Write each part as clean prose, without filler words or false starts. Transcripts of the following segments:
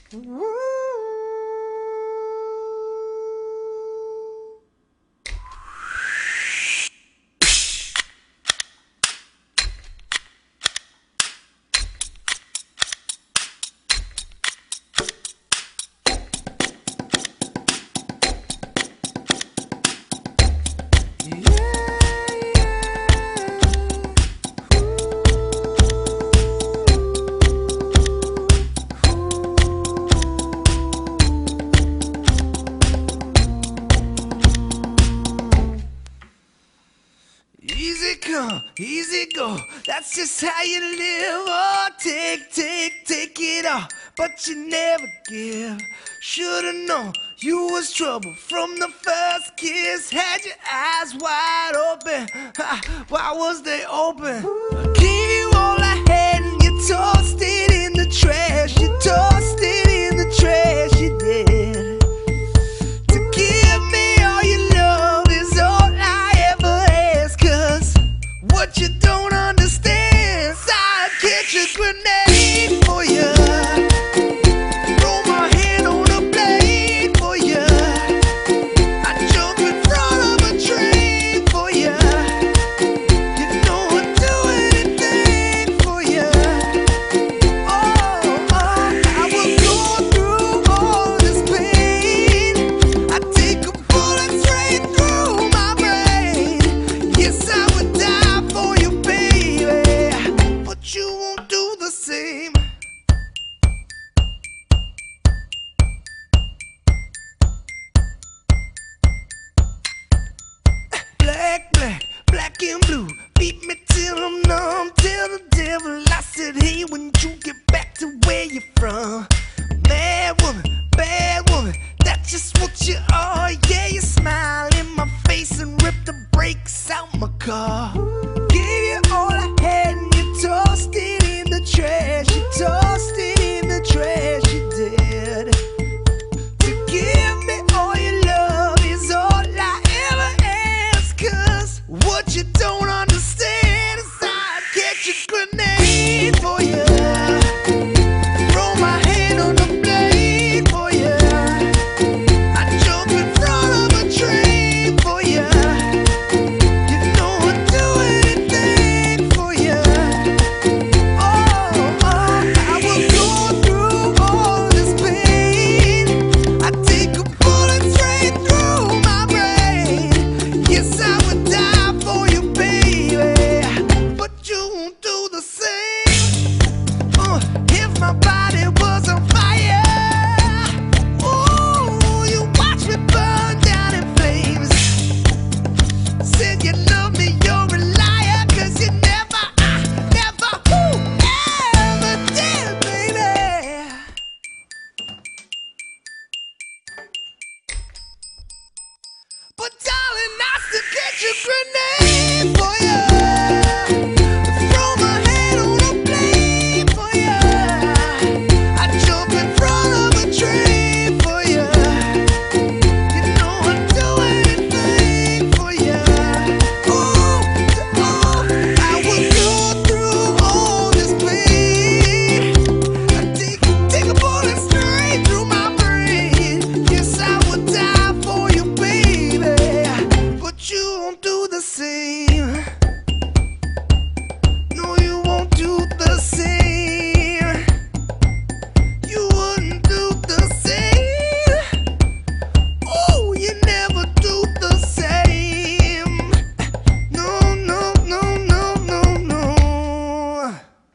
Easy come, easy go, that's just how you live. Oh, take it all, but you never give. Should've known you was trouble from the first kiss. Had your eyes wide open, why was they open? Gave you all I had and you tossed it in the trash. You tossed it in the trash, you did. To give me all your love is all I ever ask. Cause what you don't understand is I'd catch a grenade for you. Throw my hand on a blade for you. I'd jump in front of a train for you. You know I'd do anything for you. Oh, I will go through all this pain. I'd take a bullet straight through my brain. Yes, I would die for you, baby, but you won't do the same. Black, black, black and blue, beat me till I'm numb. Tell the devil I said, hey, when you get back to where you're from. Bad woman, that's just what you are. Yeah, you smile in my face and rip the brakes out my car. Gave you all I had and you tossed it in the trash. You tossed it in the trash, you did. To give me all your love is all I ever ask. Cause what you don't understand is I'd catch a grenade for you. Throw my hand on the blade for you. I'd jump in front of a train for you. You know I'd do anything for you. Oh, I will go through all this pain. I'd take a bullet straight through my brain. Yes, I would die for you, baby, but you won't do the same. If my body was on fire, ooh, you watch me burn down in flames. Said you love me, you're a liar, cause you never, ever did, baby. But darling, I still catch a grenade for you. Throw my hand on a blade for you. I jump in front of a train for you. You know I'd do anything for you. I would go through all this pain. I'd take a bullet straight through my brain. Yes, I would die for you, baby, but you won't do the same. No, you won't do the same. You wouldn't do the same. Oh, you never do the same. No, no, no, no, no, no.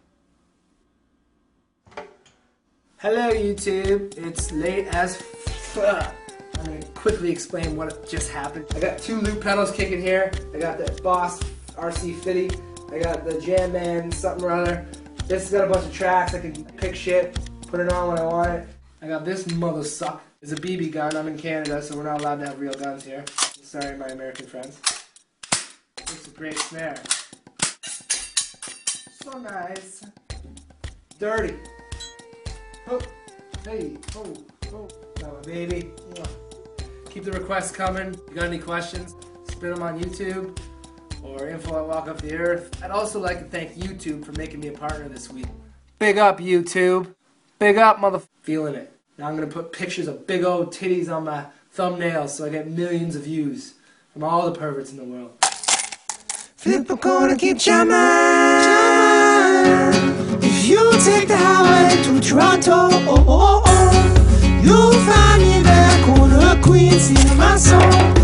Hello YouTube, it's late as fuck. I'm gonna quickly explain what just happened. I got two loop pedals kicking here. I got the Boss RC 50. I got the Jam Man something or other. This has got a bunch of tracks. I can pick shit, put it on when I want it. I got this mother suck. It's a BB gun. I'm in Canada, so we're not allowed to have real guns here. Sorry, my American friends. This is a great snare. So nice. Dirty. Oh, hey, oh, oh, baby. Keep the requests coming. If you got any questions, spit them on YouTube or info@walkofftheearth. I'd also like to thank YouTube for making me a partner this week. Big up, YouTube. Big up, feeling it. Now I'm gonna put pictures of big old titties on my thumbnails so I get millions of views from all the perverts in the world. Flip a corner, keep jamming. If you take the highway to Toronto, you'll find me there, corner Queens, singing my song.